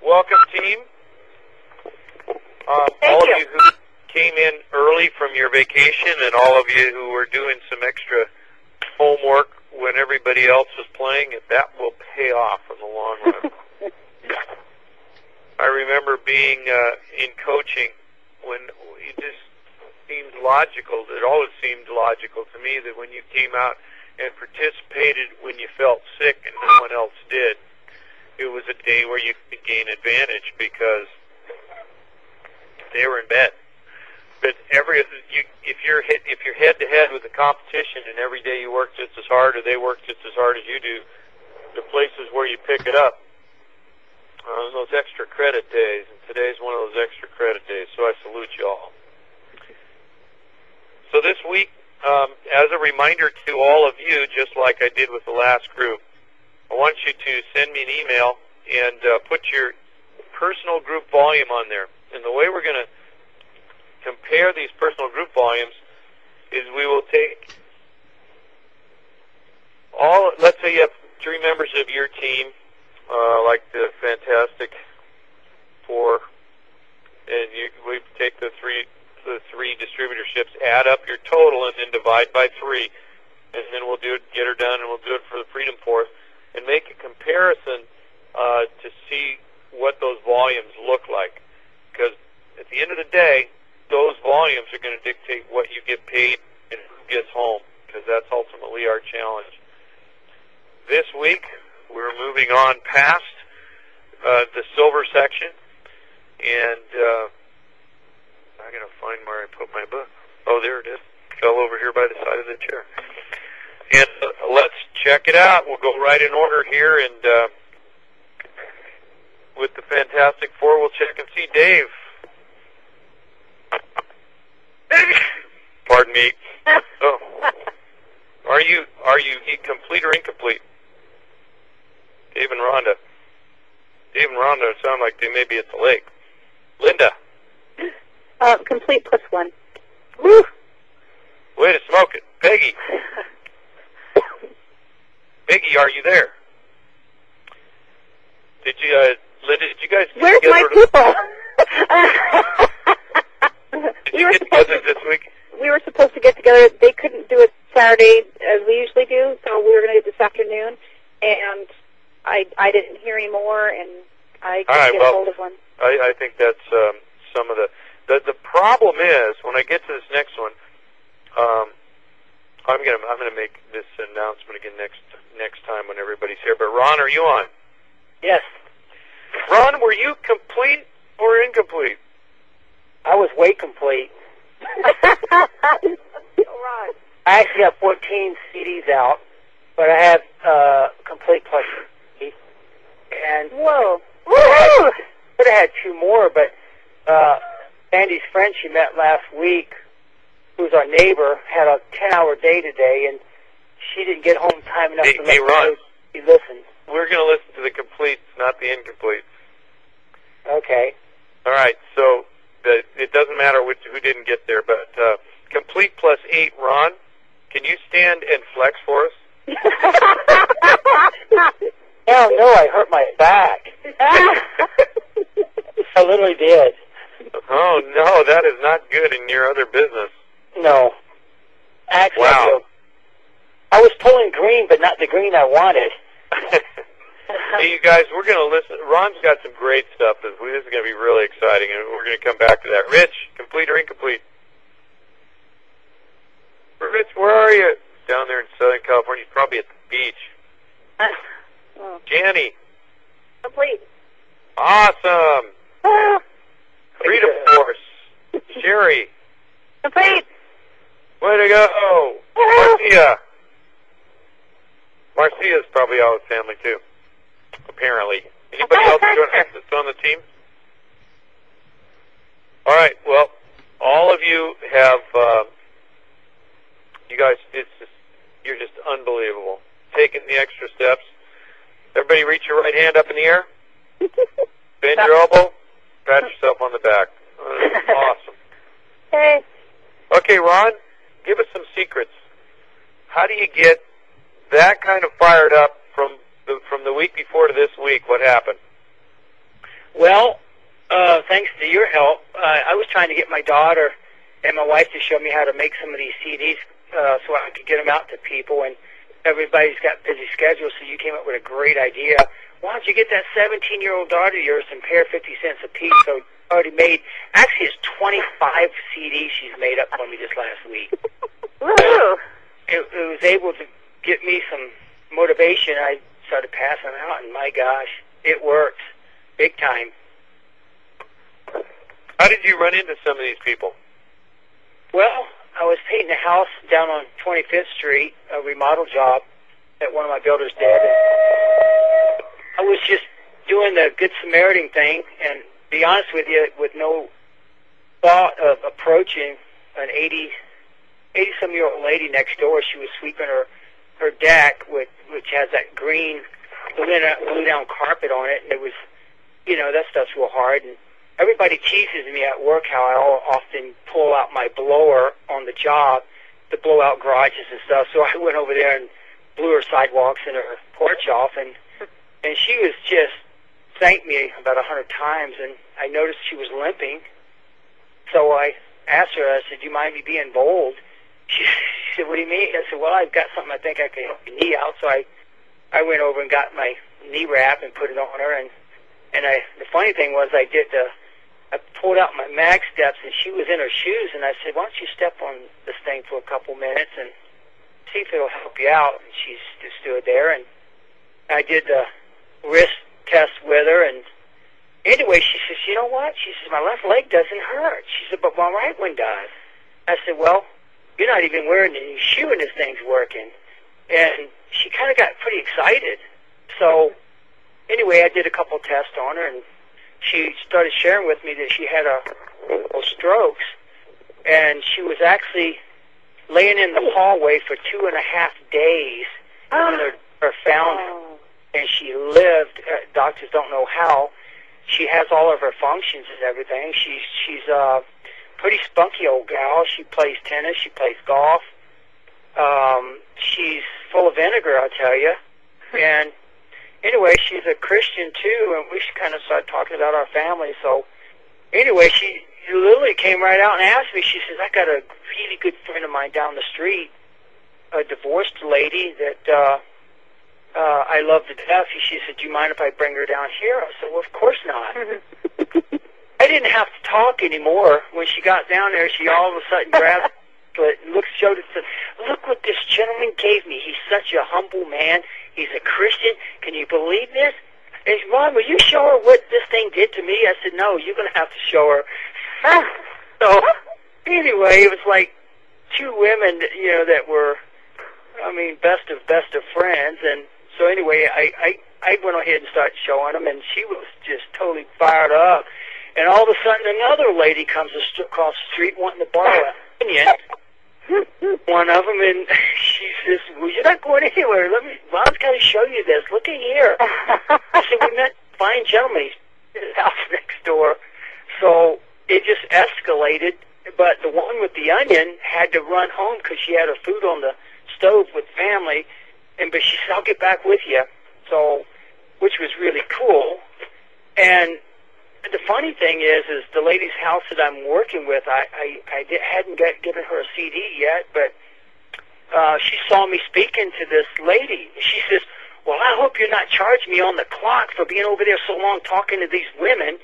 welcome, team. All of you who came in early from your vacation and all of you who were doing some extra homework when everybody else was playing, that will pay off in the long run. I remember being in coaching when it just seemed logical. It always seemed logical to me that when you came out and participated when you felt sick and no one else did, it was a day where you could gain advantage because they were in bed. But if you're head to head with the competition and every day you work just as hard or they work just as hard as you do, the places where you pick it up, those extra credit days, and today's one of those extra credit days, so I salute you all. So this week, as a reminder to all of you, just like I did with the last group, I want you to send me an email and put your personal group volume on there. And the way we're going to compare these personal group volumes is we will take let's say you have 3 members of your team, like the Fantastic Four, and we take the three distributorships, add up your total, and then divide by 3, and then we'll do it, get her done, and we'll do it for the Freedom Force, and make a comparison to see what those volumes look like. Because at the end of the day, those volumes are going to dictate what you get paid and who gets home, because that's ultimately our challenge. This week, we're moving on past the silver section, and I got to find where I put my book. Oh, there it is. Fell over here by the side of the chair. And let's check it out. We'll go right in order here, and with the Fantastic Four, we'll check and see Dave. Pardon me. Oh. Are you complete or incomplete? Dave and Rhonda. Dave and Rhonda sound like they may be at the lake. Linda. Complete +1. Woo! Way to smoke it. Peggy. Peggy, are you there? Linda, did you guys get Where's together? my people? Did you get together this week? We were supposed to get together. They couldn't do it Saturday as we usually do, so we were going to do it this afternoon. And I didn't hear any more, and I couldn't get a hold of one. I think that's some of the problem is when I get to this next one, I'm gonna make this announcement again next time when everybody's here. But Ron, are you on? Yes. Ron, were you complete or incomplete? I was way complete. All right. I actually have 14 CDs out, but I have complete +3. And Whoa. Woo! Could have had 2 more, but Andy's friend she met last week, who's our neighbor, had a 10-hour day today, and she didn't get home time enough to let me know she listened. We're going to listen to the completes, not the incomplete. Okay. All right, so it doesn't matter who didn't get there, but complete +8, Ron, can you stand and flex for us? Hell no, I hurt my back. I literally did. Oh, no, that is not good in your other business. No. Actually, wow. I was pulling green, but not the green I wanted. Hey, you guys, we're going to listen. Ron's got some great stuff. This is going to be really exciting, and we're going to come back to that. Rich, complete or incomplete? Rich, where are you? Down there in Southern California. He's probably at the beach. Janny. Complete. Awesome. Freedom Force. Sherry. Complete. Way to go. Marcia's probably out with family, too. Apparently. Anybody else that's on the team? All right. Well, all of you have, you guys, you're just unbelievable. Taking the extra steps. Everybody reach your right hand up in the air. Bend your elbow. Pat yourself on the back. Awesome. Hey. Okay, Ron, give us some secrets. How do you get that kind of fired up from the week before to this week? What happened? Well, thanks to your help, I was trying to get my daughter and my wife to show me how to make some of these CDs so I could get them out to people, and everybody's got busy schedules, so you came up with a great idea. Why don't you get that 17-year-old daughter of yours and pay her 50 cents a piece? So already made, actually it's 25 CDs she's made up for me this last week. Woo! It was able to get me some motivation. I started passing them out, and my gosh, it works big time. How did you run into some of these people? Well, I was painting a house down on 25th Street, a remodel job that one of my builders did. I was just doing the Good Samaritan thing, and to be honest with you, with no thought of approaching an 80-some-year-old lady next door. She was sweeping her deck, which has that green glue down carpet on it, and it was, that stuff's real hard. And everybody teases me at work how I often pull out my blower on the job to blow out garages and stuff. So I went over there and blew her sidewalks and her porch off, and she was just thanked me about 100 times, and I noticed she was limping. So I asked her, I said, "Do you mind me being bold?" She said, "What do you mean?" I said, "Well, I've got something I think I can help your knee out." So I went over and got my knee wrap and put it on her, and the funny thing was I pulled out my mag steps, and she was in her shoes, and I said, "Why don't you step on this thing for a couple minutes and see if it'll help you out?" And she just stood there, and I did the wrist test with her, and anyway, she says, "You know what?" She says, "My left leg doesn't hurt." She said, "But my right one does." I said, "Well, you're not even wearing any shoe and this thing's working." And she kind of got pretty excited. So anyway, I did a couple tests on her, and she started sharing with me that she had strokes, and she was actually laying in the hallway for 2.5 days when her found her, and she lived. Doctors don't know how. She has all of her functions and everything. She's a pretty spunky old gal. She plays tennis. She plays golf. She's full of vinegar, I'll tell you. And anyway, she's a Christian too, and we kind of started talking about our family. So anyway, she literally came right out and asked me. She says, "I got a really good friend of mine down the street, a divorced lady that I love to death." She said, "Do you mind if I bring her down here?" I said, "Well, of course not." I didn't have to talk anymore. When she got down there, she all of a sudden grabbed it and showed it, said, "Look what this gentleman gave me. He's such a humble man. He's a Christian. Can you believe this?" And she said, "Mom, will you show her what this thing did to me?" I said, "No, you're going to have to show her." So anyway, it was like two women, that were, best of friends. And so anyway, I went ahead and started showing them, and she was just totally fired up. And all of a sudden, another lady comes across the street wanting to borrow an onion. One of them, and she says, "Well, you're not going anywhere. Mom's got to show you this. Look at here." I said, "We met a fine gentleman. He's in his house next door." So it just escalated. But the one with the onion had to run home because she had her food on the stove with family. But she said, "I'll get back with you." So, which was really cool. And the funny thing is the lady's house that I'm working with, I hadn't given her a CD yet, but she saw me speaking to this lady. She says, "Well, I hope you're not charging me on the clock for being over there so long talking to these women."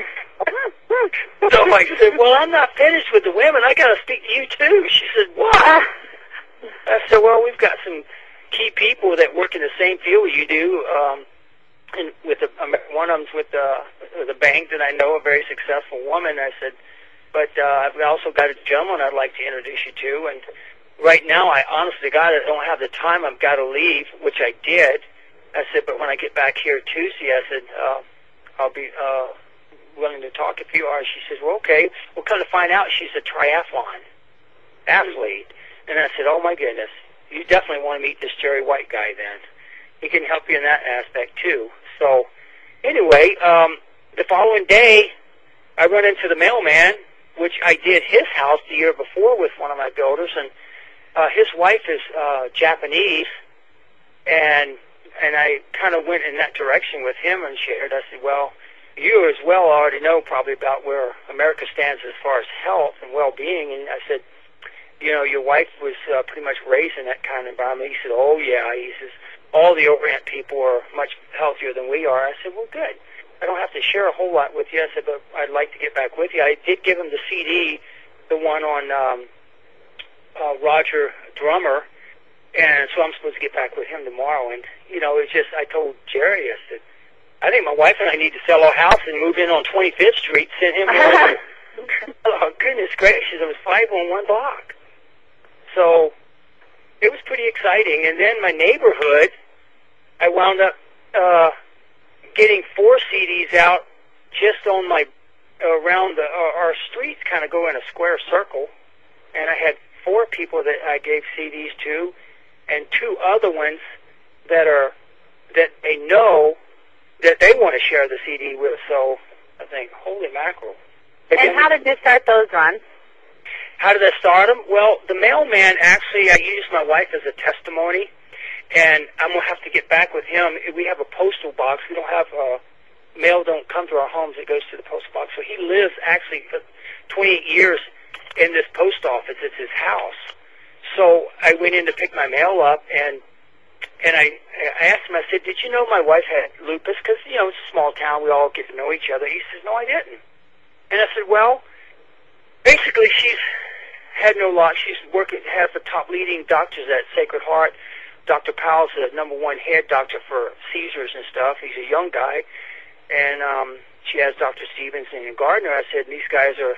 So I said, "Well, I'm not finished with the women. I got to speak to you too." She said, "What?" I said, "Well, we've got some key people that work in the same field you do. And one of them's with the bank that I know, a very successful woman." I said, "But I've also got a gentleman I'd like to introduce you to. And right now, I honestly, God, I don't have the time. I've got to leave," which I did. I said, "But when I get back here Tuesday," I said, "I'll be willing to talk if you are." She says, "Well, okay." We'll come to find out she's a triathlon athlete. And I said, "Oh, my goodness. You definitely want to meet this Jerry White guy then. He can help you in that aspect, too." So, anyway, the following day, I run into the mailman, which I did his house the year before with one of my builders, and his wife is Japanese, and I kind of went in that direction with him and shared. I said, "Well, you as well already know probably about where America stands as far as health and well-being. And I said, you know, your wife was pretty much raised in that kind of environment. He said, oh, yeah. He says, all the Orient people are much healthier than we are. I said, well, good. I don't have to share a whole lot with you. I said, but I'd like to get back with you. I did give him the CD, the one on Roger Drummer, and so I'm supposed to get back with him tomorrow. And, you know, it's just, I told Jerry, I said, I think my wife and I need to sell our house and move in on 25th Street, send him over. Oh, goodness gracious, it was 5 on one block. So it was pretty exciting. And then my neighborhood, I wound up getting 4 CDs out just on my, around our streets kind of go in a square circle. And I had 4 people that I gave CDs to, and 2 other ones that they know that they want to share the CD with. So I think, holy mackerel. And how did you start those runs? How did I start them? Well, the mailman, actually, I used my wife as a testimony, and I'm going to have to get back with him. We have a postal box. We don't have mail don't come to our homes. It goes to the postal box. So he lives actually for 28 years in this post office. It's his house. So I went in to pick my mail up, and I asked him, I said, did you know my wife had lupus? Because, you know, it's a small town. We all get to know each other. He says, no, I didn't. And I said, well, basically she's had no luck. She's has the top leading doctors at Sacred Heart. Dr. Powell's the #1 head doctor for seizures and stuff. He's a young guy. And she has Dr. Stevenson and Gardner. I said, these guys are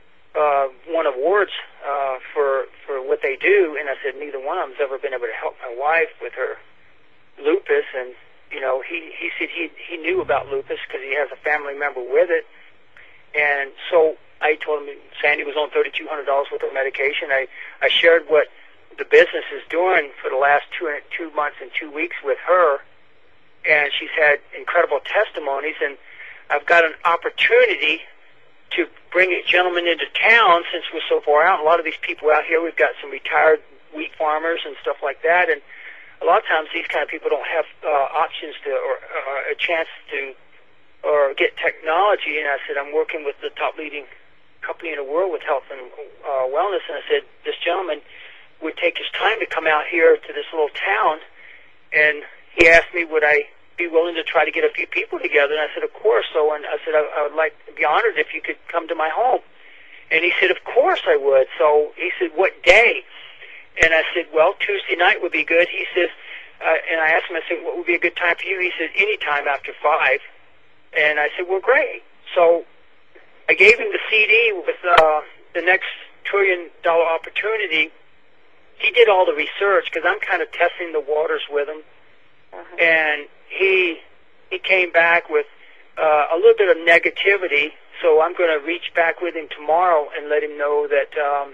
won awards for what they do. And I said, neither one of them's ever been able to help my wife with her lupus. And, you know, he said he knew about lupus because he has a family member with it. And so I told him Sandy was on $3,200 worth of medication. I shared what the business is doing for the last 2 months and 2 weeks with her, and she's had incredible testimonies. And I've got an opportunity to bring a gentleman into town since we're so far out. A lot of these people out here, we've got some retired wheat farmers and stuff like that, and a lot of times these kind of people don't have options to or a chance to or get technology. And I said, I'm working with the top leading company in the world with health and wellness. And I said, this gentleman would take his time to come out here to this little town. And he asked me, would I be willing to try to get a few people together? And I said, of course. So, and I said, I would like to be honored if you could come to my home. And he said, of course I would. So he said, what day? And I said, well, Tuesday night would be good. He says, and I asked him, I said, what would be a good time for you? He said, any time after 5. And I said, well, great. So I gave him the CD with the next $1 trillion opportunity. He did all the research because I'm kind of testing the waters with him. Uh-huh. And he came back with a little bit of negativity. So I'm going to reach back with him tomorrow and let him know that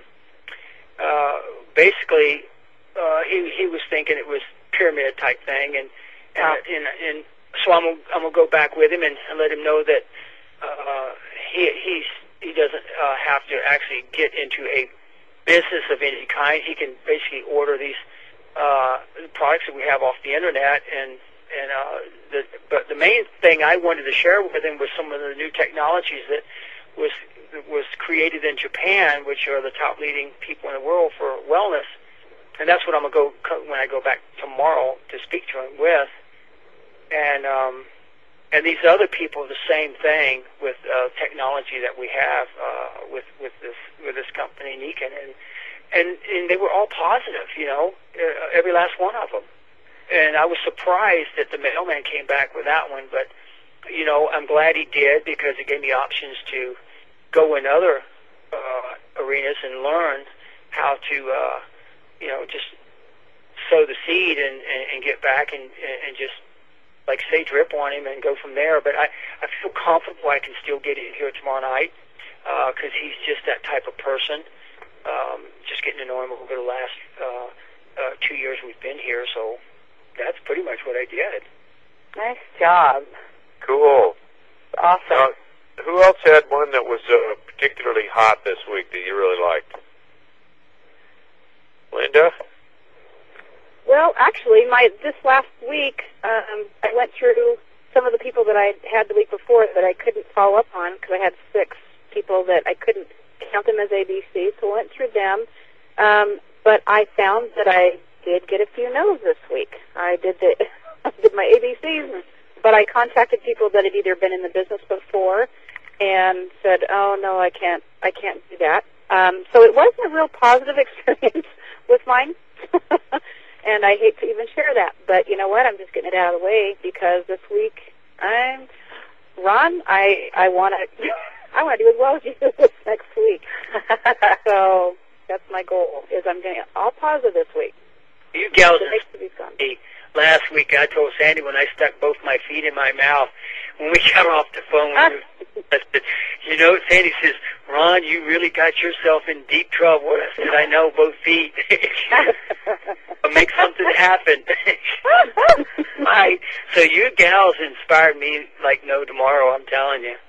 basically he was thinking it was pyramid type thing. And so I'm gonna go back with him and let him know that he doesn't have to actually get into a business of any kind. He can basically order these products that we have off the internet. But the main thing I wanted to share with him was some of the new technologies that was created in Japan, which are the top leading people in the world for wellness. And that's what I'm gonna go when I go back tomorrow to speak to him with. And these other people, the same thing with technology that we have with this company, Niken, and they were all positive, you know, every last one of them. And I was surprised that the mailman came back with that one, but you know, I'm glad he did because it gave me options to go in other arenas and learn how to, you know, just sow the seed and get back and just, like say, drip on him and go from there. But I feel comfortable I can still get in here tomorrow night because he's just that type of person. Just getting to know him over the last 2 years we've been here, so that's pretty much what I did. Nice job. Cool. Awesome. Now, who else had one that was particularly hot this week that you really liked? Linda? Well, actually, this last week, I went through some of the people that I had the week before that I couldn't follow up on because I had 6 people that I couldn't count them as ABC, so I went through them. But I found that I did get a few no's this week. I did my ABCs, but I contacted people that had either been in the business before and said, "Oh no, I can't do that." So it wasn't a real positive experience with mine, and I hate to even share that. But you know what? I'm just getting it out of the way because this week Ron, I want to do as well as you this next week. So that's my goal. Is I'm getting all positive this week. You gals, last week I told Sandy when I stuck both my feet in my mouth when we got off the phone. I said, you know, Sandy says, Ron, you really got yourself in deep trouble. I said, I know, both feet. I'll make something happen. So you gals inspired me like no tomorrow, I'm telling you.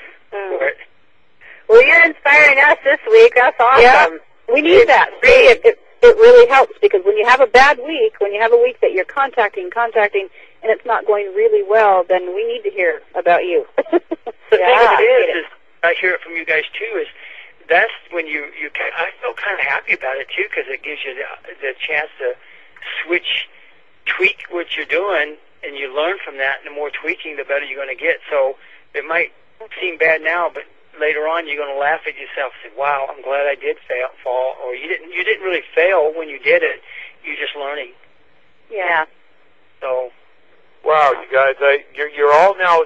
Well, you're inspiring us this week. That's awesome. Yeah, we need that. It really helps because when you have a bad week, when you have a week that you're contacting, and it's not going really well, then we need to hear about you. The thing of it is, I hear it from you guys too, is that's when I feel kind of happy about it too because it gives you the chance to tweak what you're doing, and you learn from that, and the more tweaking, the better you're going to get. So it might seem bad now, but later on you're going to laugh at yourself and say, wow, I'm glad I did fall, or you didn't really fail when you did it. You're just learning. Yeah. So. Wow, you guys, you're all now.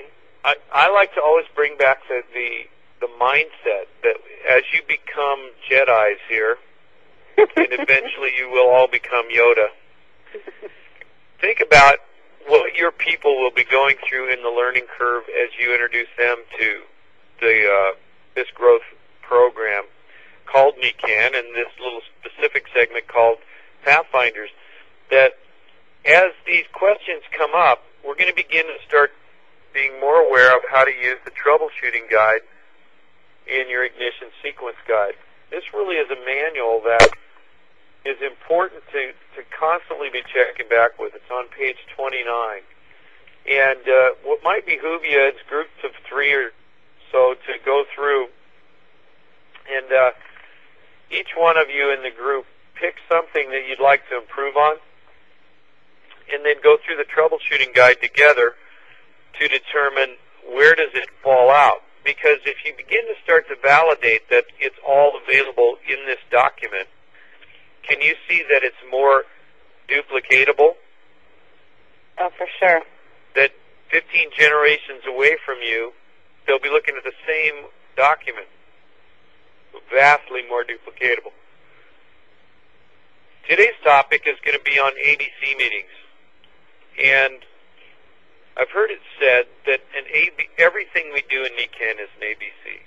I like to always bring back the mindset that as you become Jedis here, and eventually you will all become Yoda. Think about what your people will be going through in the learning curve as you introduce them to this growth program called NECANN and this little specific segment called Pathfinders. That as these questions come up, we're going to begin to start being more aware of how to use the troubleshooting guide in your ignition sequence guide. This really is a manual that is important to constantly be checking back with. It's on page 29. And what might behoove you is groups of 3 or so to go through, and each one of you in the group pick something that you'd like to improve on, and then go through the troubleshooting guide together to determine where does it fall out. Because if you begin to start to validate that it's all available in this document, can you see that it's more duplicatable? Oh, for sure. That 15 generations away from you, they'll be looking at the same document, vastly more duplicatable. Today's topic is going to be on ABC meetings. And I've heard it said that everything we do in NECANN is an ABC.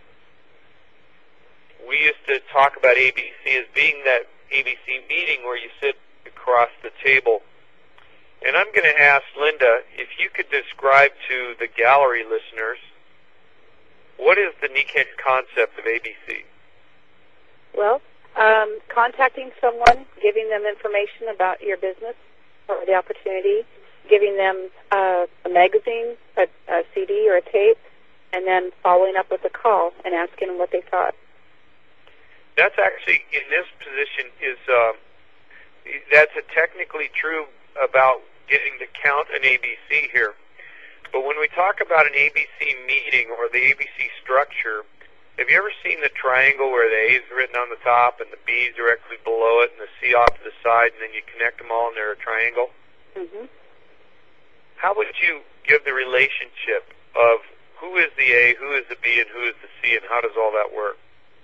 We used to talk about ABC as being that ABC meeting where you sit across the table. And I'm going to ask Linda if you could describe to the gallery listeners what is the NECANN concept of ABC? Well, contacting someone, giving them information about your business or the opportunity, giving them a magazine, a CD or a tape, and then following up with a call and asking them what they thought. That's actually, in this position, that's technically true about getting to count an ABC here. But when we talk about an ABC meeting or the ABC structure, have you ever seen the triangle where the A is written on the top and the B is directly below it and the C off to the side, and then you connect them all and they're a triangle? Mm-hmm. How would you give the relationship of who is the A, who is the B, and who is the C, and how does all that work?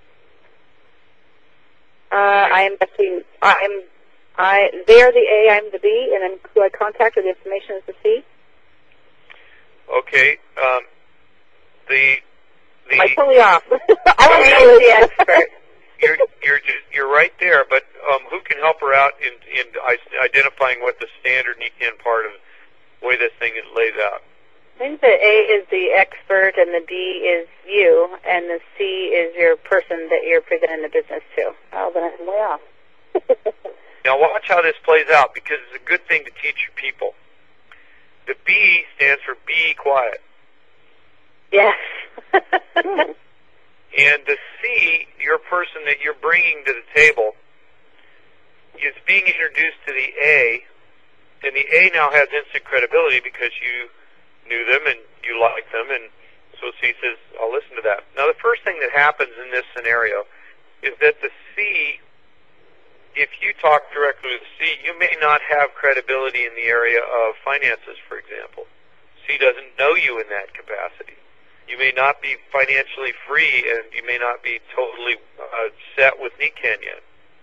They're the A, I'm the B, and then who I contact or the information is the C. Okay. I'm totally off. I want to know the expert. You're right there, but who can help her out in identifying what the standard NECANN part of the way this thing lays out? I think the A is the expert, and the B is you, and the C is your person that you're presenting the business to. Oh, then I'm way off. Now watch how this plays out, because it's a good thing to teach your people. The B stands for be quiet. Yes. And the C, your person that you're bringing to the table, is being introduced to the A, and the A now has instant credibility because you knew them and you liked them, and so C says, I'll listen to that. Now, the first thing that happens in this scenario is that the C, if you talk directly with C, you may not have credibility in the area of finances, for example. C doesn't know you in that capacity. You may not be financially free, and you may not be totally set with Nikken yet.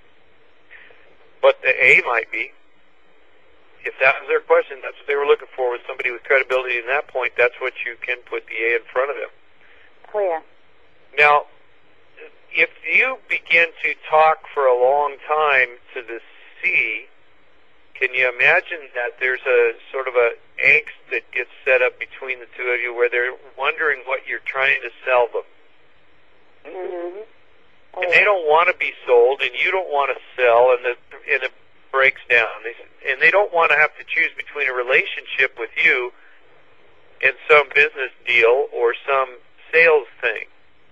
But the A might be. If that was their question, that's what they were looking for, was somebody with credibility in that point. That's what you can put the A in front of them. Oh, yeah. Now, if you begin to talk for a long time to the C, can you imagine that there's a sort of a angst that gets set up between the two of you where they're wondering what you're trying to sell them? Mm-hmm. Oh, And they don't want to be sold, and you don't want to sell, and it breaks down. And they don't want to have to choose between a relationship with you and some business deal or some sales thing.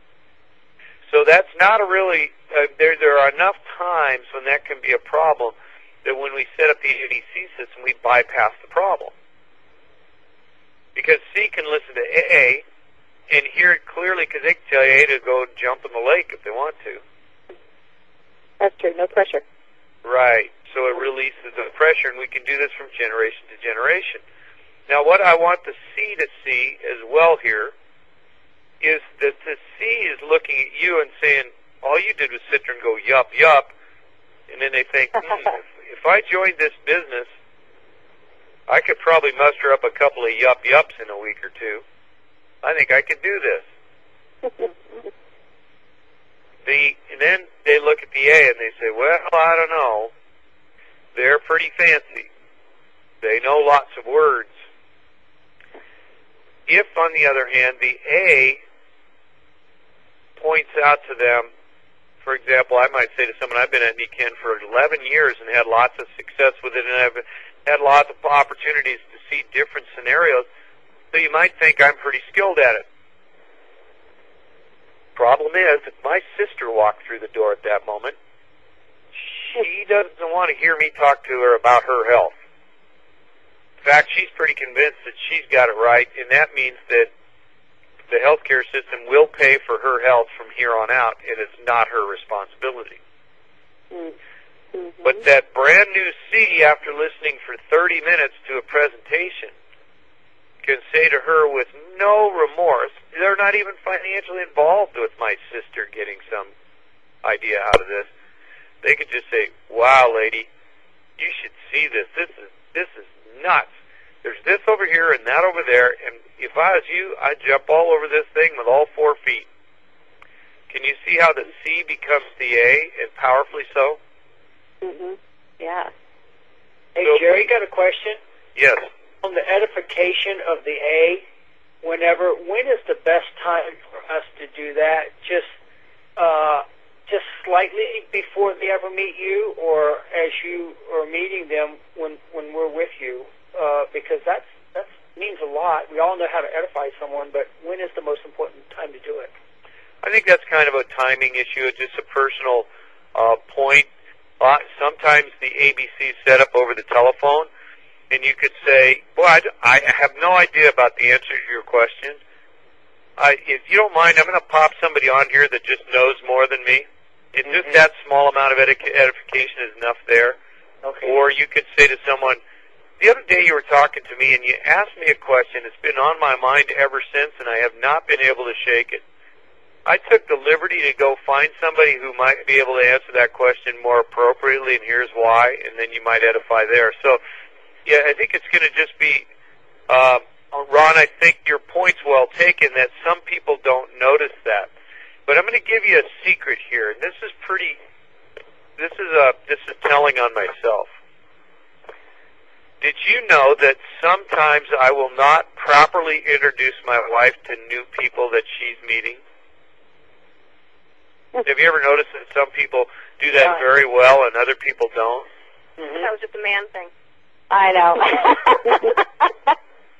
So that's not a really, there are enough times when that can be a problem that when we set up the ABC system, we bypass the problem. Because C can listen to A and hear it clearly because they can tell A to go jump in the lake if they want to. That's true. No pressure. Right. So it releases the pressure, and we can do this from generation to generation. Now, what I want the C to see as well here is that the C is looking at you and saying, all you did was sit there and go, yup, yup. And then they think, if I joined this business, I could probably muster up a couple of yup-yups in a week or two. I think I could do this. And then they look at the A and they say, well, I don't know. They're pretty fancy. They know lots of words. If, on the other hand, the A points out to them, for example, I might say to someone, I've been at Nikken for 11 years and had lots of success with it, and I've had lots of opportunities to see different scenarios, so you might think I'm pretty skilled at it. Problem is, if my sister walked through the door at that moment, she doesn't want to hear me talk to her about her health. In fact, she's pretty convinced that she's got it right, and that means that the healthcare system will pay for her health from here on out, and it's not her responsibility. Mm-hmm. But that brand new C, after listening for 30 minutes to a presentation, can say to her with no remorse, they're not even financially involved with my sister getting some idea out of this. They could just say, wow, lady, you should see this. This is nuts. There's this over here and that over there, and if I was you, I'd jump all over this thing with all 4 feet. Can you see how the C becomes the A, and powerfully so? Mm-hmm. Yeah. Hey, So, Jerry, got a question? Yes. On the edification of the A, when is the best time for us to do that? Just slightly before they ever meet you, or as you are meeting them when we're with you? Because that means a lot. We all know how to edify someone, but when is the most important time to do it? I think that's kind of a timing issue. It's just a personal point. Sometimes the ABC is set up over the telephone, and you could say, well, I have no idea about the answer to your question. If you don't mind, I'm going to pop somebody on here that just knows more than me. And just that small amount of edification is enough there. Okay. Or you could say to someone, the other day you were talking to me and you asked me a question. It's been on my mind ever since, and I have not been able to shake it. I took the liberty to go find somebody who might be able to answer that question more appropriately, and here's why, and then you might edify there. So, yeah, I think it's going to just be, Ron, I think your point's well taken that some people don't notice that. But I'm going to give you a secret here, and this is telling on myself. Did you know that sometimes I will not properly introduce my wife to new people that she's meeting? Have you ever noticed that some people do that very well and other people don't? That was just a man thing. I know.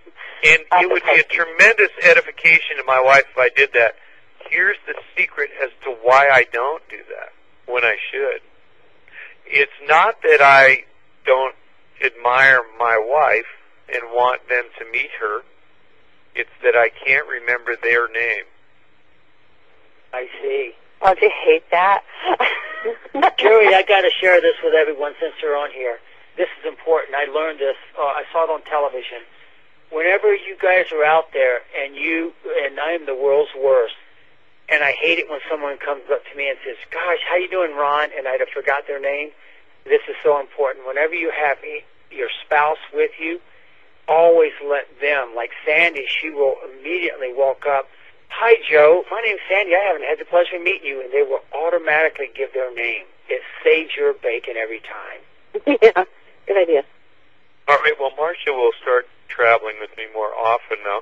And it would be a tremendous edification to my wife if I did that. Here's the secret as to why I don't do that when I should. It's not that I don't admire my wife and want them to meet her. It's that I can't remember their name. I see. Oh, do you hate that? Jerry, I got to share this with everyone since you're on here. This is important. I learned this. I saw it on television. Whenever you guys are out there and I am the world's worst, and I hate it when someone comes up to me and says, "Gosh, how you doing, Ron?" and I'd have forgot their name. This is so important. Whenever you have your spouse with you, always let them, like Sandy, she will immediately walk up. "Hi, Joe. My name's Sandy. I haven't had the pleasure of meeting you," and they will automatically give their name. It saves your bacon every time. Yeah, good idea. All right, well, Marcia will start traveling with me more often now.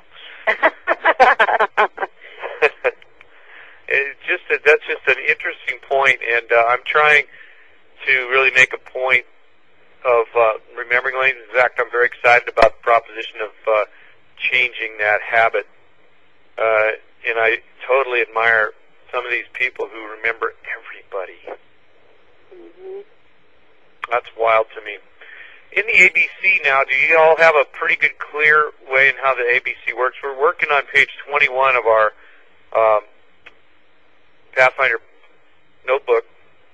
That's just an interesting point, and I'm trying to really make a point of remembering lanes. In fact, I'm very excited about the proposition of changing that habit, and I totally admire some of these people who remember everybody. Mm-hmm. That's wild to me. In the ABC now, do you all have a pretty good, clear way in how the ABC works? We're working on page 21 of our Pathfinder notebook,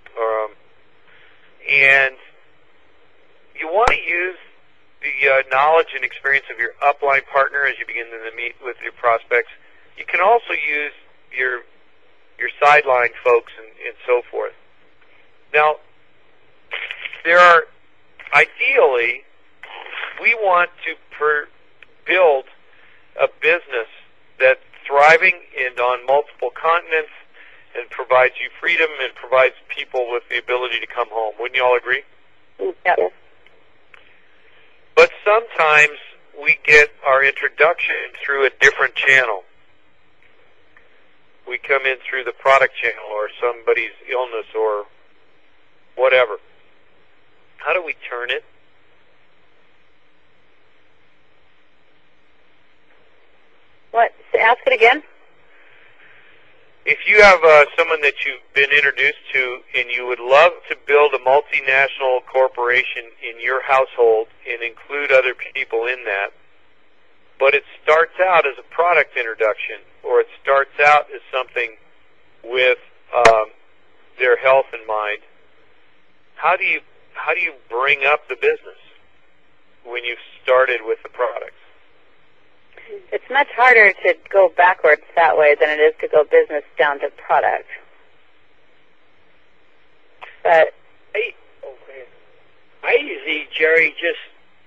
and you want to use the knowledge and experience of your upline partner as you begin to meet with your prospects. You can also use your sideline folks and so forth. Now, ideally, we want to build a business that's thriving and on multiple continents and provides you freedom and provides people with the ability to come home. Wouldn't you all agree? Yes. But sometimes we get our introduction through a different channel. We come in through the product channel or somebody's illness or whatever. How do we turn it? What? Ask it again. If you have someone that you've been introduced to and you would love to build a multinational corporation in your household and include other people in that, but it starts out as a product introduction or it starts out as something with their health in mind, how do you bring up the business when you've started with the products? It's much harder to go backwards that way than it is to go business down to product. But I usually, Jerry, just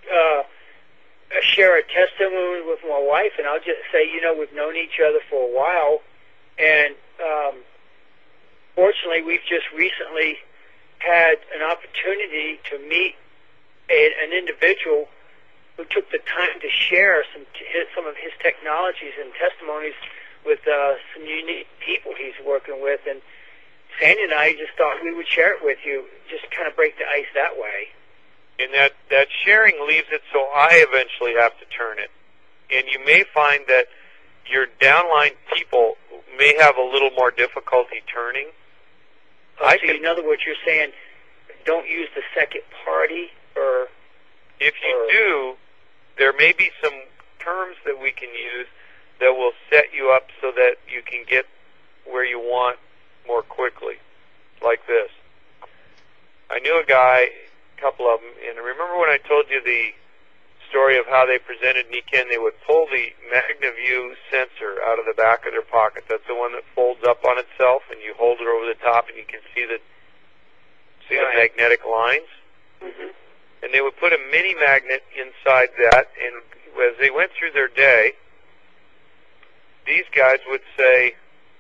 share a testimony with my wife, and I'll just say, we've known each other for a while, and fortunately, we've just recently had an opportunity to meet an individual who took the time to share some of his technologies and testimonies with some unique people he's working with. And Sandy and I just thought we would share it with you, just kind of break the ice that way. And that sharing leaves it so I eventually have to turn it. And you may find that your downline people may have a little more difficulty turning. In other words, you're saying don't use the second party, or if you do, there may be some terms that we can use that will set you up so that you can get where you want more quickly, like this. I knew a guy, a couple of them, and remember when I told you the story of how they presented Nikken? They would pull the MagnaView sensor out of the back of their pocket. That's the one that folds up on itself, and you hold it over the top, and you can see the magnetic lines. Mm-hmm. And they would put a mini magnet inside that, and as they went through their day, these guys would say,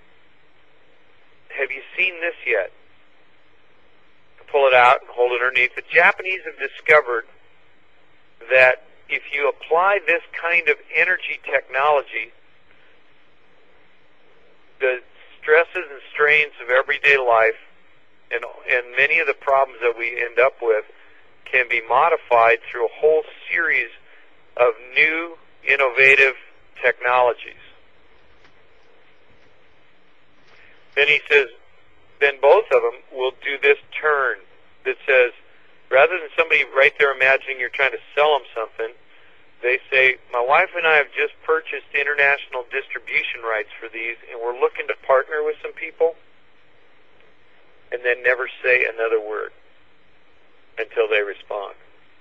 "Have you seen this yet?" Pull it out and hold it underneath. The Japanese have discovered that if you apply this kind of energy technology, the stresses and strains of everyday life and many of the problems that we end up with can be modified through a whole series of new innovative technologies. Then he says, then both of them will do this turn that says, rather than somebody right there imagining you're trying to sell them something, they say, my wife and I have just purchased international distribution rights for these, and we're looking to partner with some people, and then never say another word until they respond.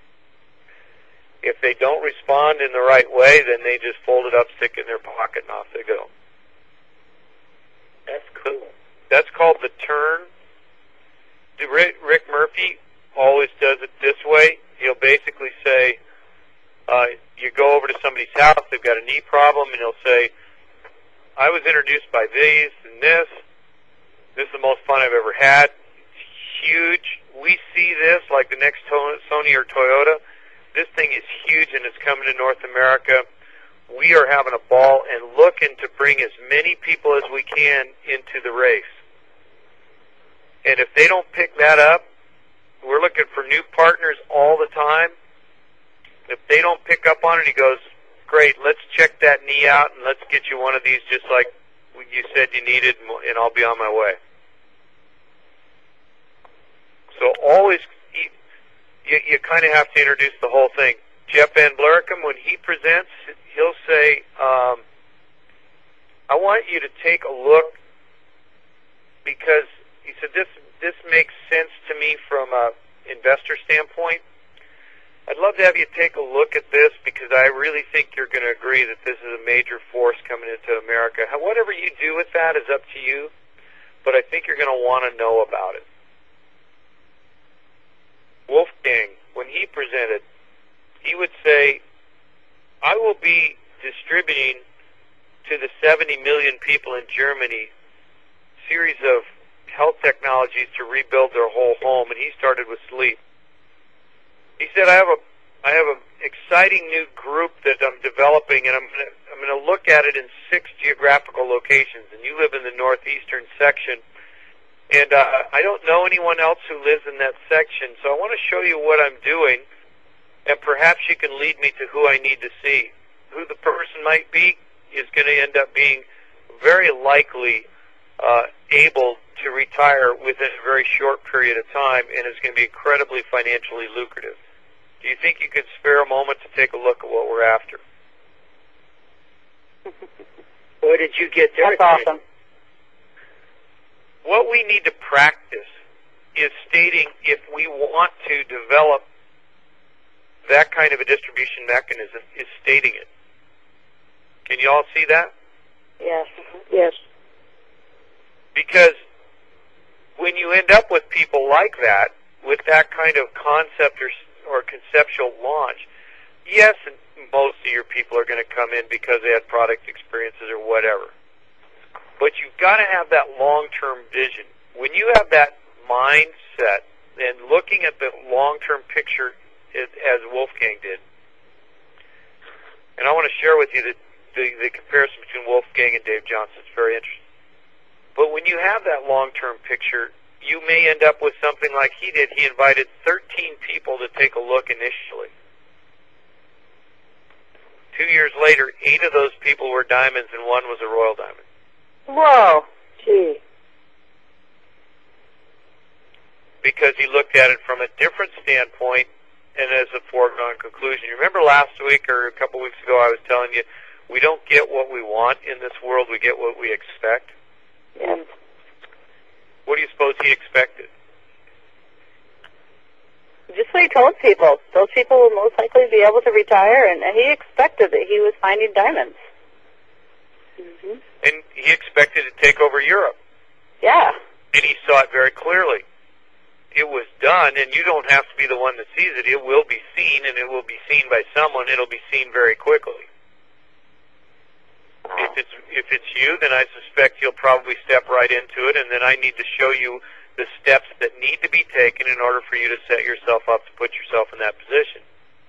If they don't respond in the right way, then they just fold it up, stick it in their pocket, and off they go. That's cool. That's called the turn. Rick Murphy always does it this way. He'll basically say, you go over to somebody's house, they've got a knee problem, and he'll say, I was introduced by these and this. This is the most fun I've ever had. It's huge. We see this like the next Sony or Toyota. This thing is huge, and it's coming to North America. We are having a ball and looking to bring as many people as we can into the race. And if they don't pick that up, we're looking for new partners all the time. If they don't pick up on it, he goes, great, let's check that knee out and let's get you one of these just like you said you needed, and I'll be on my way. So always, you kind of have to introduce the whole thing. Jeff Van Blericum, when he presents, he'll say, I want you to take a look, because he said this makes sense to me from an investor standpoint. I'd love to have you take a look at this, because I really think you're going to agree that this is a major force coming into America. Whatever you do with that is up to you, but I think you're going to want to know about it. Wolfgang, when he presented, he would say, I will be distributing to the 70 million people in Germany series of health technologies to rebuild their whole home, and he started with sleep. He said, I have an exciting new group that I'm developing, and I'm going to look at it in 6 geographical locations, and you live in the northeastern section, and I don't know anyone else who lives in that section, so I want to show you what I'm doing, and perhaps you can lead me to who I need to see. Who the person might be is going to end up being very likely able to retire within a very short period of time, and it's going to be incredibly financially lucrative. Do you think you could spare a moment to take a look at what we're after? Where did you get there? That's awesome. What we need to practice is stating, if we want to develop that kind of a distribution mechanism, is stating it. Can you all see that? Yes. Yes. Because when you end up with people like that, with that kind of concept or conceptual launch, yes, most of your people are going to come in because they had product experiences or whatever. But you've got to have that long-term vision. When you have that mindset and looking at the long-term picture as Wolfgang did, and I want to share with you the comparison between Wolfgang and Dave Johnson. It's very interesting. But when you have that long-term picture, you may end up with something like he did. He invited 13 people to take a look initially. 2 years later, 8 of those people were diamonds and 1 was a royal diamond. Whoa. Gee. Because he looked at it from a different standpoint and as a foregone conclusion. You remember last week or a couple weeks ago I was telling you, we don't get what we want in this world, we get what we expect? Yes. What do you suppose he expected? Just what he told people. Those people will most likely be able to retire, and he expected that he was finding diamonds. Mm-hmm. And he expected to take over Europe. Yeah. And he saw it very clearly. It was done, and you don't have to be the one that sees it. It will be seen, and it will be seen by someone. It'll be seen very quickly. If it's you, then I suspect you'll probably step right into it, and then I need to show you the steps that need to be taken in order for you to set yourself up to put yourself in that position.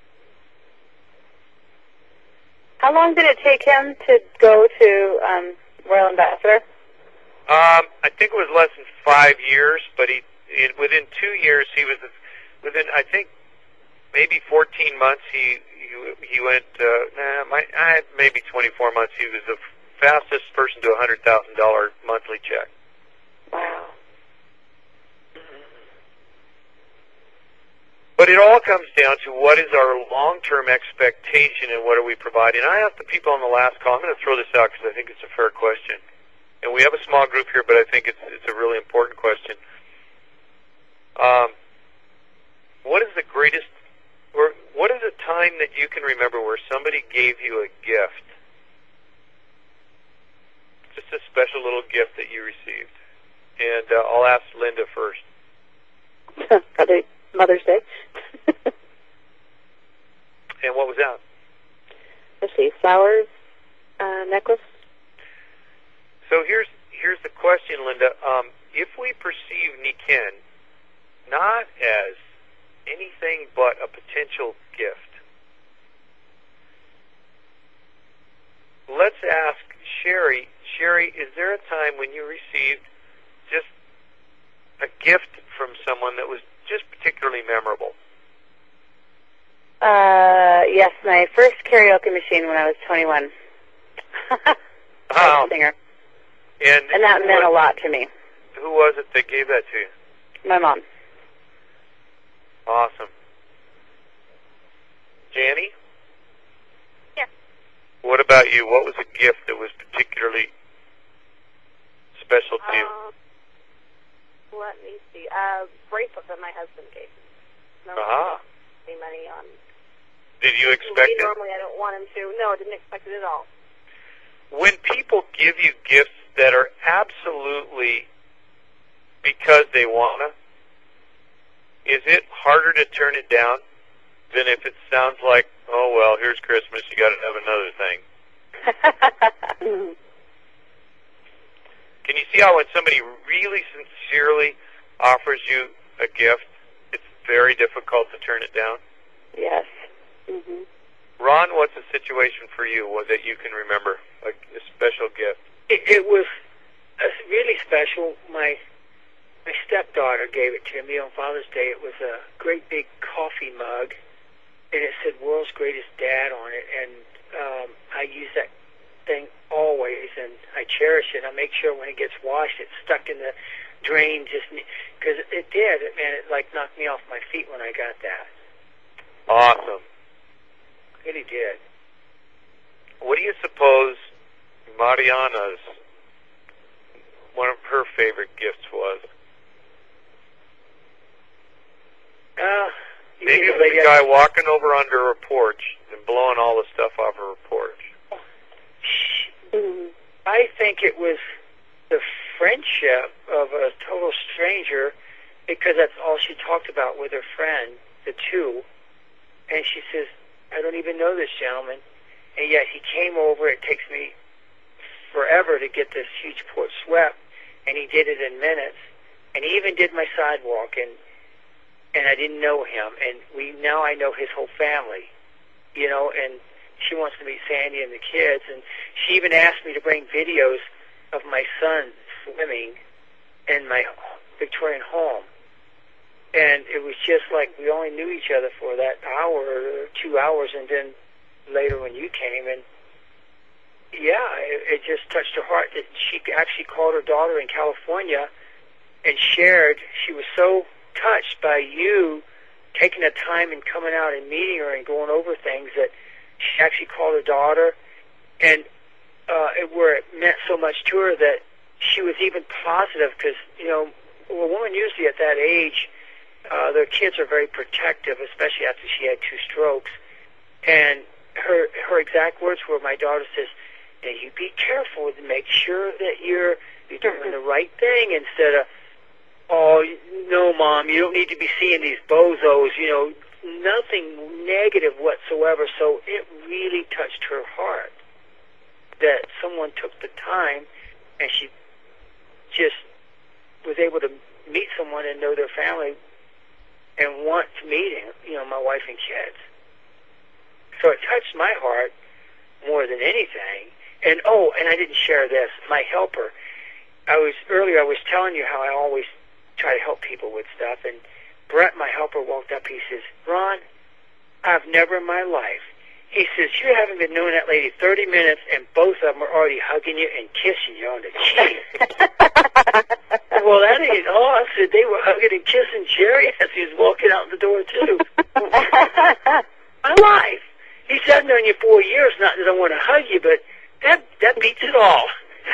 How long did it take him to go to Royal Ambassador? I think it was less than 5 years, but within 2 years, he was within, I think, maybe 14 months, he he went maybe 24 months. He was the fastest person to a $100,000 monthly check. Wow. But it all comes down to what is our long-term expectation and what are we providing. I asked the people on the last call. I'm going to throw this out because I think it's a fair question. And we have a small group here, but I think it's a really important question. What is the greatest, or what is a time that you can remember where somebody gave you a gift? Just a special little gift that you received. And I'll ask Linda first. Probably Mother's Day. And what was that? Let's see, flowers, necklace. So here's the question, Linda. If we perceive Niken not as anything but a potential gift, let's ask Sherry. Sherry, is there a time when you received just a gift from someone that was just particularly memorable? Yes, my first karaoke machine when I was 21. Wow. Singer. And that meant a lot to me. Who was it that gave that to you? My mom. Awesome. Janny? Yeah. What about you? What was a gift that was particularly special to you? Let me see. Bracelet that my husband gave me. Any money on. Did you expect it? Normally I don't want him to. No, I didn't expect it at all. When people give you gifts that are absolutely because they wanna, is it harder to turn it down than if it sounds like, oh well, here's Christmas, you got to have another thing? Can you see how when somebody really sincerely offers you a gift, it's very difficult to turn it down? Yes. Mm-hmm. Ron, what's the situation for you that you can remember, like a special gift? It was really special. My stepdaughter gave it to me on Father's Day. It was a great big coffee mug, and it said "World's Greatest Dad" on it, and I use that thing always, and I cherish it. I make sure when it gets washed, it's stuck in the drain, just because it did. Man, it like knocked me off my feet when I got that. Awesome. It really did. What do you suppose Mariana's, one of her favorite gifts was? Maybe it was the guy walking over onto her porch and blowing all the stuff off her porch. I think it was the friendship of a total stranger, because that's all she talked about with her friend, the two. And she says, I don't even know this gentleman. And yet he came over. It takes me forever to get this huge porch swept, and he did it in minutes. And he even did my sidewalk, and I didn't know him. And now I know his whole family, you know, and she wants to meet Sandy and the kids. And she even asked me to bring videos of my son swimming in my Victorian home. And it was just like we only knew each other for that hour or 2 hours, and then later when you came, and yeah, it just touched her heart that she actually called her daughter in California and shared. She was so touched by you taking the time and coming out and meeting her and going over things that she actually called her daughter, and where it meant so much to her that she was even positive, because, you know, a woman usually at that age, their kids are very protective, especially after she had 2 strokes. And her exact words were, my daughter says, now you be careful to make sure that you're doing the right thing, instead of, oh, no, Mom, you don't need to be seeing these bozos, you know, nothing negative whatsoever. So it really touched her heart that someone took the time, and she just was able to meet someone and know their family and want to meet him, you know, my wife and kids. So it touched my heart more than anything. And and I didn't share this. My helper, earlier I was telling you how I always try to help people with stuff, and Brett, my helper, walked up. He says, Ron, I've never in my life He says, you haven't been knowing that lady 30 minutes, and both of them are already hugging you and kissing you on the cheek. Well, that ain't all. I said, they were hugging and kissing Jerry as he was walking out the door, too. My life. He said, I've known you 4 years, not that I want to hug you, but that beats it all.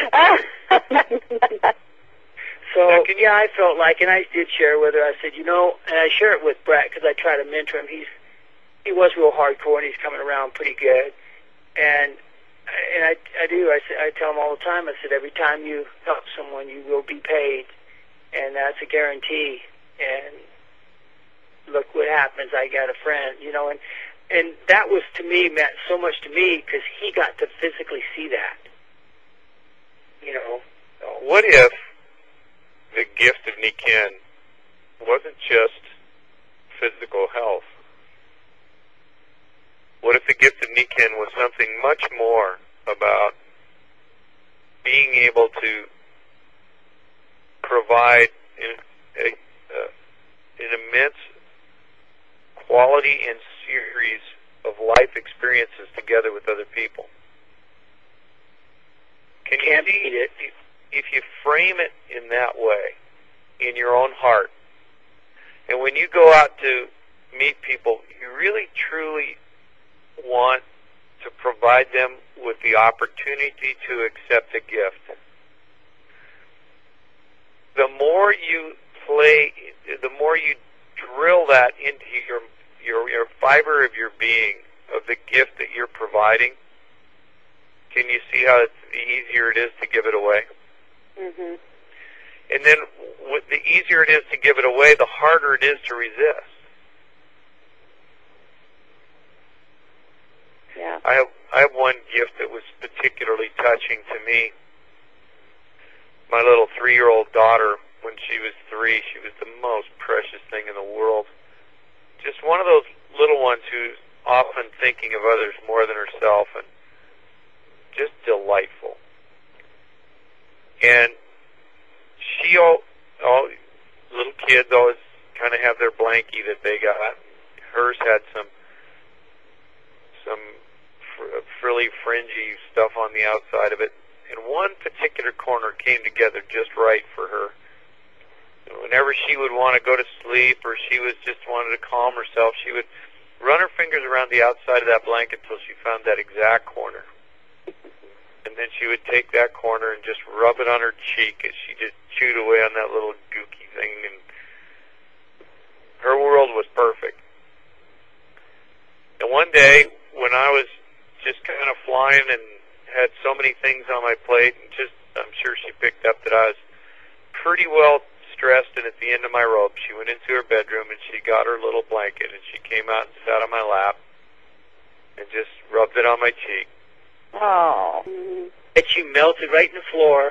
So, yeah, I felt like, and I did share with her, I said, and I share it with Brett because I try to mentor him. He was real hardcore, and he's coming around pretty good. And I do. I tell him all the time, I said, every time you help someone, you will be paid, and that's a guarantee. And look what happens. I got a friend, and that was, to me, meant so much to me because he got to physically see that. What if the gift of Nikken wasn't just physical health? What if the gift of Nikken was something much more about being able to provide an immense quality and series of life experiences together with other people? Can you see it? If you frame it in that way, in your own heart, and when you go out to meet people, you really, truly want to provide them with the opportunity to accept a gift. The more you the more you drill that into your fiber of your being, of the gift that you're providing, can you see how easier it is to give it away? Mm-hmm. And then the easier it is to give it away, the harder it is to resist. Yeah. I have one gift that was particularly touching to me. My little 3-year-old daughter, when she was 3, she was the most precious thing in the world. Just one of those little ones who's often thinking of others more than herself, and just delightful. And all little kids always kind of have their blankie that they got. Hers had some frilly, fringy stuff on the outside of it, and one particular corner came together just right for her. Whenever she would want to go to sleep, or she was just wanted to calm herself, she would run her fingers around the outside of that blanket until she found that exact corner. And then she would take that corner and just rub it on her cheek as she just chewed away on that little gooky thing, and her world was perfect. And one day, when I was just kind of flying and had so many things on my plate, and I'm sure she picked up that I was pretty well stressed and at the end of my rope, she went into her bedroom and she got her little blanket and she came out and sat on my lap and just rubbed it on my cheek. Oh. That you melted right in the floor.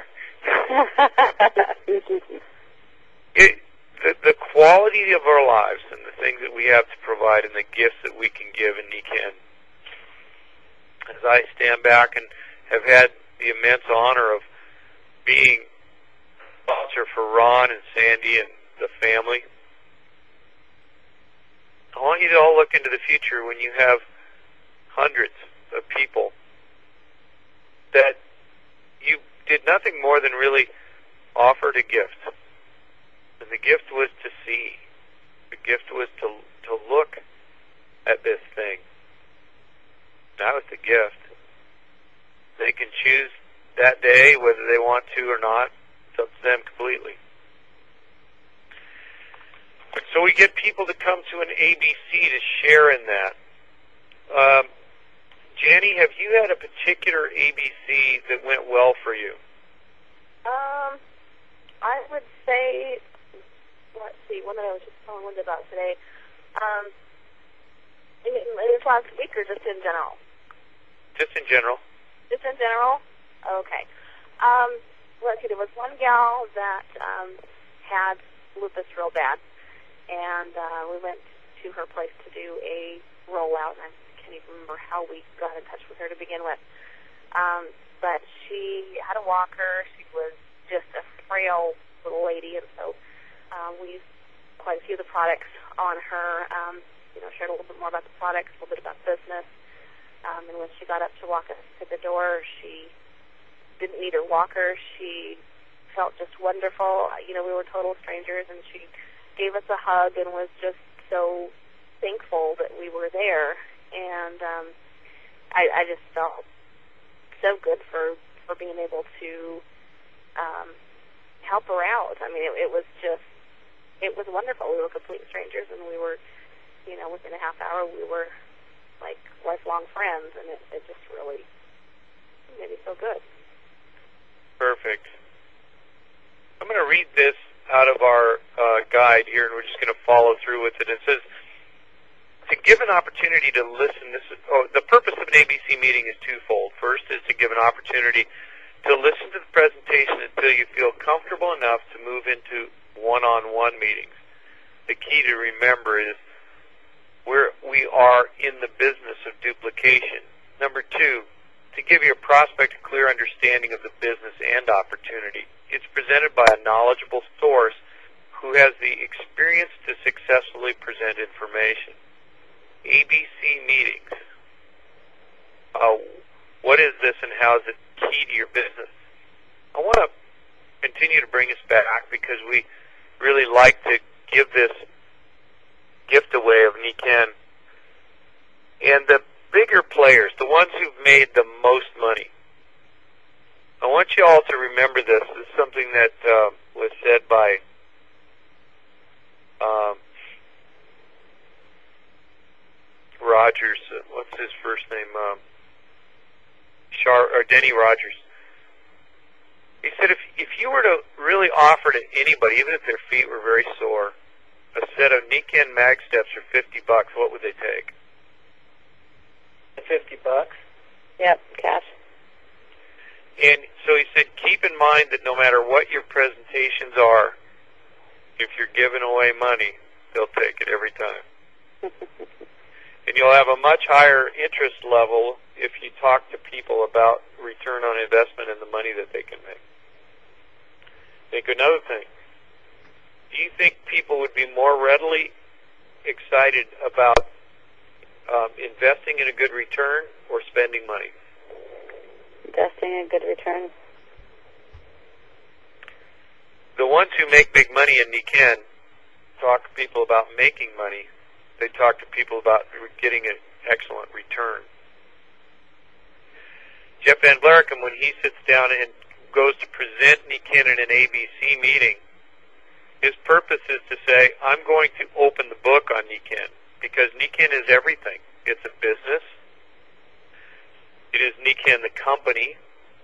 The quality of our lives and the things that we have to provide and the gifts that we can give in Nikken. As I stand back and have had the immense honor of being sponsor for Ron and Sandy and the family, I want you to all look into the future when you have hundreds of people that you did nothing more than really offered a gift. And the gift was to see. The gift was to look at this thing. That was the gift. They can choose that day whether they want to or not. It's up to them completely. So we get people to come to an ABC to share in that. Jenny, have you had a particular ABC that went well for you? I would say, let's see, one that I was just telling Linda about today. In this last week or just in general? Just in general. Just in general? Okay. Let's see, there was one gal that had lupus real bad, and we went to her place to do a rollout, and I can't even remember how we got in touch with her to begin with. But she had a walker. She was just a frail little lady, and so we used quite a few of the products on her, shared a little bit more about the products, a little bit about business. And when she got up to walk us to the door, she didn't need her walker. She felt just wonderful. You know, we were total strangers, and she gave us a hug and was just so thankful that we were there. And I just felt so good for being able to help her out. I mean, it was wonderful. We were complete strangers, and we were, you know, within a half hour, we were like lifelong friends, and it just really made me feel good. Perfect. I'm going to read this out of our guide here, and we're just going to follow through with it. It says, to give an opportunity to listen, the purpose of an ABC meeting is twofold. First is to give an opportunity to listen to the presentation until you feel comfortable enough to move into one-on-one meetings. The key to remember is we are in the business of duplication. Number two, to give your prospect a clear understanding of the business and opportunity. It's presented by a knowledgeable source who has the experience to successfully present information. ABC meetings. What is this and how is it key to your business? I want to continue to bring us back because we really like to give this gift away of Nikken. And the bigger players, the ones who've made the most money, I want you all to remember this. This is something that was said by Rogers. What's his first name? Denny Rogers. He said if you were to really offer to anybody, even if their feet were very sore, a set of Nikken mag steps for $50, what would they take? $50. Yep, cash. And so he said, keep in mind that no matter what your presentations are, if you're giving away money, they'll take it every time. And you'll have a much higher interest level if you talk to people about return on investment and the money that they can make. Think another thing. Do you think people would be more readily excited about investing in a good return or spending money? Investing in a good return. The ones who make big money in Nikken talk to people about making money. They talk to people about getting an excellent return. Jeff Van Blaricum, when he sits down and goes to present Nikken in an ABC meeting, his purpose is to say, I'm going to open the book on Nikken, because Nikken is everything. It's a business. It is Nikken the company.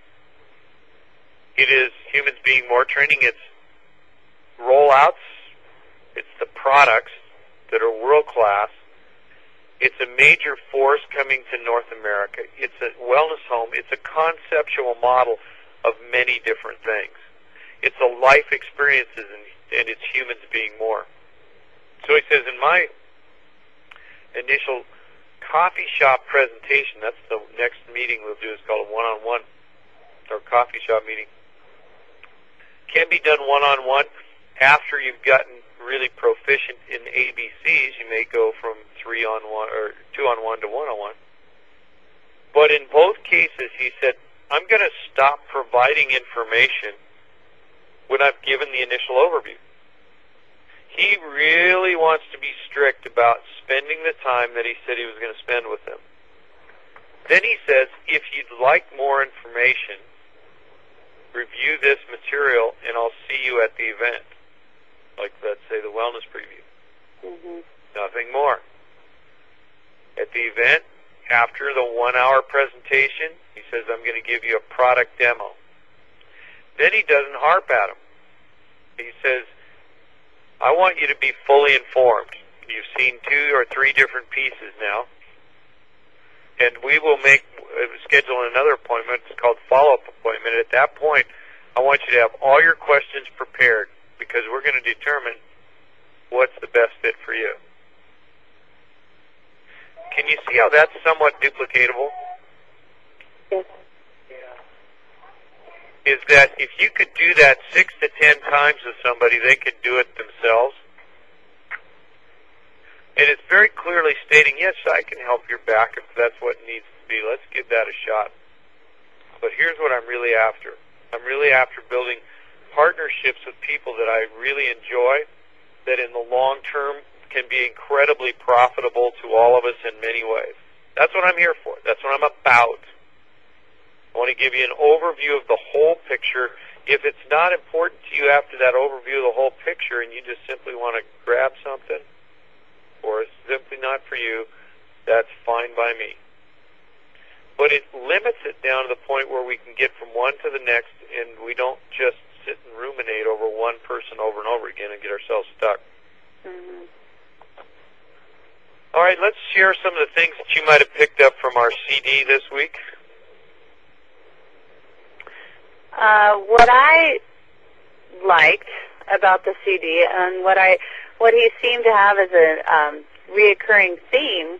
It is humans being more training. It's rollouts. It's the products that are world-class. It's a major force coming to North America. It's a wellness home. It's a conceptual model of many different things. It's a life experiences, and it's humans being more. So he says, in my initial coffee shop presentation, that's the next meeting we'll do, is called a one-on-one, or coffee shop meeting. Can be done one-on-one. After you've gotten really proficient in ABCs, you may go from 3-on-1 or 2-on-1 to 1-on-1. But in both cases, he said, I'm going to stop providing information when I've given the initial overview. He really wants to be strict about spending the time that he said he was going to spend with them. Then he says, if you'd like more information, review this material and I'll see you at the event. Like, let's say, the wellness preview. Mm-hmm. Nothing more. At the event, after the 1-hour presentation, he says, I'm going to give you a product demo. Then he doesn't harp at him. He says, I want you to be fully informed. You've seen 2 or 3 different pieces now. And we will schedule another appointment. It's called follow-up appointment. At that point, I want you to have all your questions prepared, because we're going to determine what's the best fit for you. Can you see how that's somewhat duplicatable? Yes. Is that if you could do that 6 to 10 times with somebody, they could do it themselves. And it's very clearly stating, yes, I can help your back if that's what needs to be, let's give that a shot. But here's what I'm really after. I'm really after building partnerships with people that I really enjoy, that in the long term can be incredibly profitable to all of us in many ways. That's what I'm here for. That's what I'm about. I want to give you an overview of the whole picture. If it's not important to you after that overview of the whole picture and you just simply want to grab something, or it's simply not for you, that's fine by me. But it limits it down to the point where we can get from one to the next and we don't just sit and ruminate over one person over and over again and get ourselves stuck. Mm-hmm. All right, let's share some of the things that you might have picked up from our CD this week. What I liked about the CD and what he seemed to have as a reoccurring theme,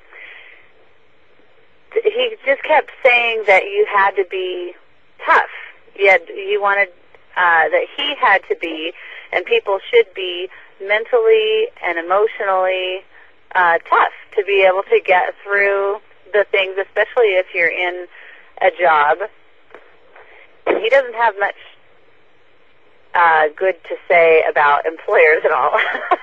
he just kept saying that you had to be tough. You wanted that he had to be, and people should be mentally and emotionally tough to be able to get through the things, especially if you're in a job. And he doesn't have much good to say about employers at all.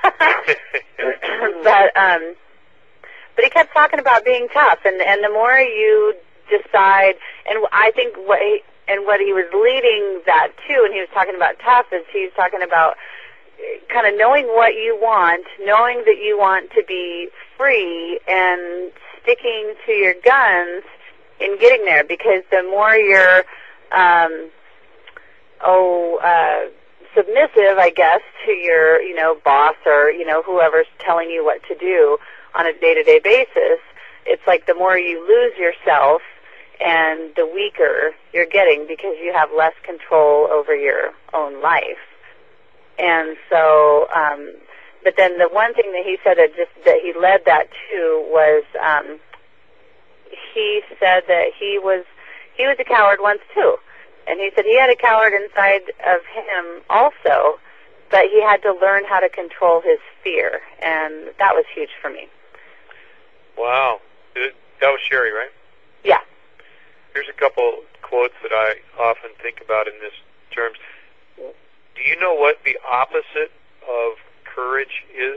But he kept talking about being tough, and the more you decide, and I think what he was leading that to, and he was talking about tough, is he was talking about kind of knowing what you want, knowing that you want to be free, and sticking to your guns in getting there, because the more you're submissive, I guess, to your, boss or, whoever's telling you what to do on a day-to-day basis, it's like the more you lose yourself and the weaker you're getting because you have less control over your own life. And so, but then the one thing that he said that he led that to was, he said that he was a coward once too. And he said he had a coward inside of him also, but he had to learn how to control his fear, and that was huge for me. Wow. That was Sherry, right? Yeah. Here's a couple quotes that I often think about in this terms. Do you know what the opposite of courage is?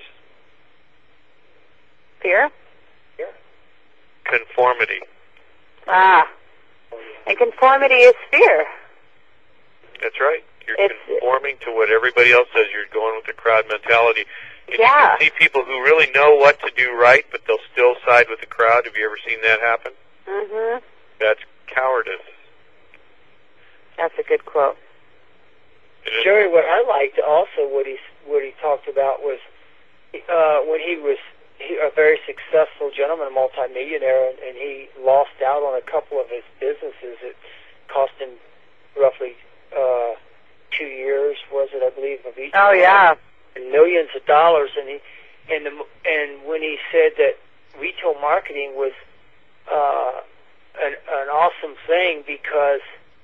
Fear? Conformity. Ah. And conformity is fear. That's right. You're conforming to what everybody else says. You're going with the crowd mentality. And yeah. You can see people who really know what to do right, but they'll still side with the crowd. Have you ever seen that happen? Mm-hmm. That's cowardice. That's a good quote. Jerry, what I liked also, what he talked about was when he was a very successful gentleman, a multimillionaire, and he lost out on a couple of his businesses. It cost him roughly 2 years, was it, I believe, of each. Oh, yeah. And millions of dollars, and when he said that retail marketing was an awesome thing because,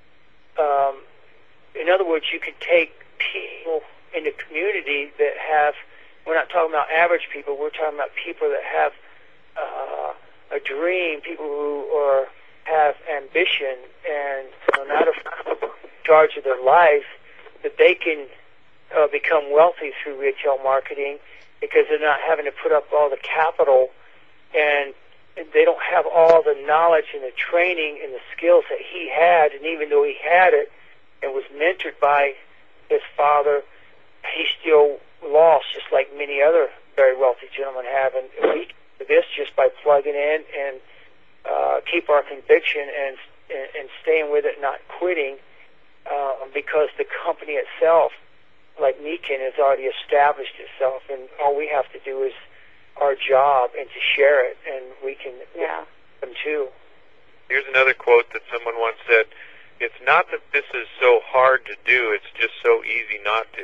in other words, you could take people in the community that have. We're not talking about average people. We're talking about people that have a dream, people who have ambition, and no matter charge of their life, that they can become wealthy through retail marketing because they're not having to put up all the capital, and they don't have all the knowledge and the training and the skills that he had. And even though he had it and was mentored by his father, he still lost, just like many other very wealthy gentlemen have. And we do this just by plugging in and keep our conviction and staying with it, not quitting, because the company itself, like Meekin, has already established itself, and all we have to do is our job and to share it, and we can them too. Here's another quote that someone once said: "It's not that this is so hard to do; it's just so easy not to."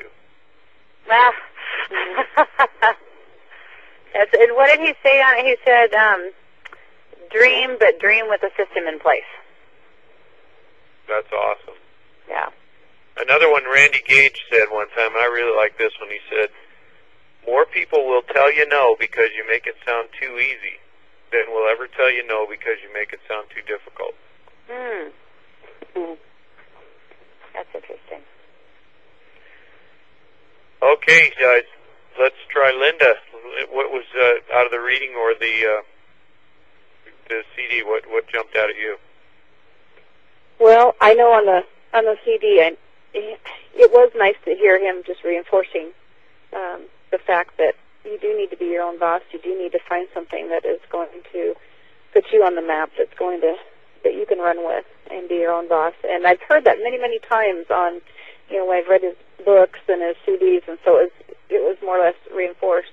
And what did he say on it? He said, dream, but dream with a system in place. That's awesome. Yeah. Another one Randy Gage said one time, and I really like this one. He said, "More people will tell you no because you make it sound too easy than will ever tell you no because you make it sound too difficult. That's interesting. Okay, guys, let's try Linda. What was out of the reading or the CD? What jumped out at you? Well, I know on the CD, it was nice to hear him just reinforcing the fact that you do need to be your own boss. You do need to find something that is going to put you on the map. That you can run with and be your own boss. And I've heard that many, many times on, when I've read his books and his CDs, and so it was more or less reinforced.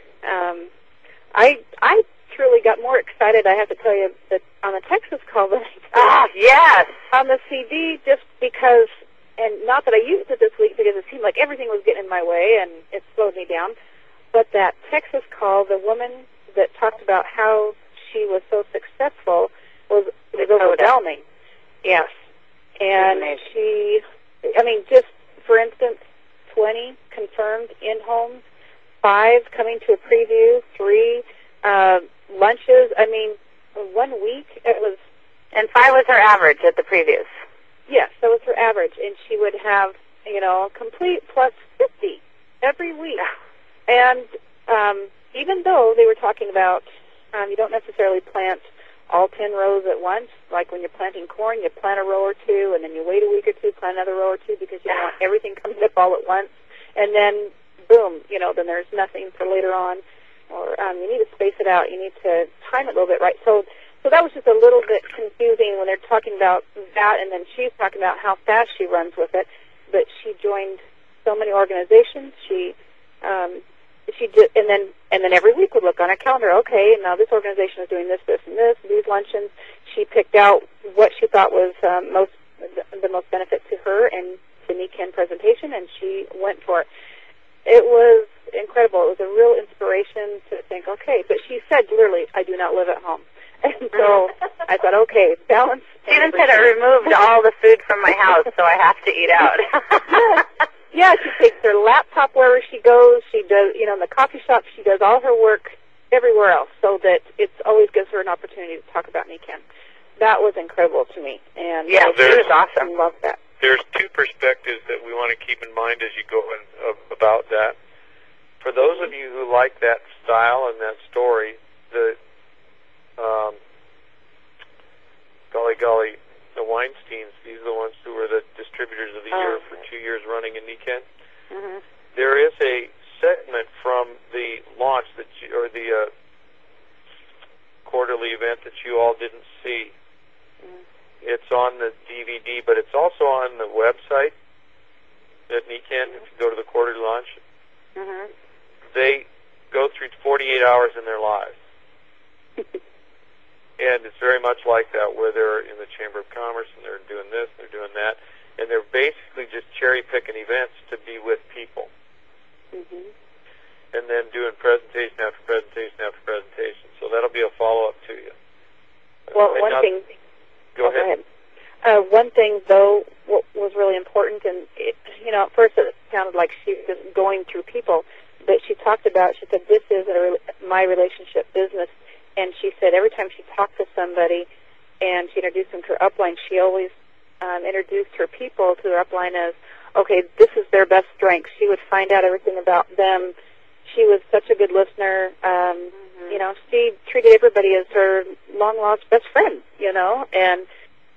I truly got more excited, I have to tell you, that on the Texas call than I did yes, on the CD, just because, and not that I used it this week because it seemed like everything was getting in my way and it slowed me down, but that Texas call, the woman that talked about how she was so successful was overwhelming. Yes. And she, just for instance, 20 confirmed in-homes, 5 coming to a preview, 3 lunches. 1 week it was... And 5 was her average at the previews. Yes, that was her average. And she would have, complete plus 50 every week. And even though they were talking about you don't necessarily plant all 10 rows at once. Like when you're planting corn, you plant a row or 2, and then you wait a week or 2, plant another row or 2, because you don't want everything coming up all at once. And then, boom, then there's nothing for later on. Or you need to space it out. You need to time it a little bit right. So that was just a little bit confusing when they're talking about that, and then she's talking about how fast she runs with it. But she joined so many organizations. She did, and then every week would look on her calendar. Okay, now this organization is doing this, this, and this. These luncheons. She picked out what she thought was the most benefit to her and the NECANN presentation, and she went for it. It was incredible. It was a real inspiration to think, okay. But she said, literally, I do not live at home. And so I thought, okay, balance. She even said, I removed all the food from my house, so I have to eat out. Yeah, she takes her laptop wherever she goes. She does, in the coffee shop, she does all her work everywhere else, so that it always gives her an opportunity to talk about NECANN. That was incredible to me. And yeah, she was awesome. I love that. There's 2 perspectives that we want to keep in mind as you go about that. For those of you who like that style and that story, the the Weinsteins, these are the ones who were the distributors of the year for 2 years running in NECANN. Mm-hmm. There is a segment from the launch or the quarterly event that you all didn't see. It's on the DVD, but it's also on the website at NECANN. If you go to the quarterly launch, they go through 48 hours in their lives. And it's very much like that, where they're in the Chamber of Commerce and they're doing this, they're doing that, and they're basically just cherry-picking events to be with people. And then doing presentation after presentation after presentation. So that'll be a follow-up to you. Well, one thing... Go ahead. One thing, though, what was really important, and at first it sounded like she was just going through people, but she said, this is my relationship business, and she said every time she talked to somebody and she introduced them to her upline, she always introduced her people to her upline as, okay, this is their best strength. She would find out everything about them. She was such a good listener. She treated everybody as her long-lost best friend, and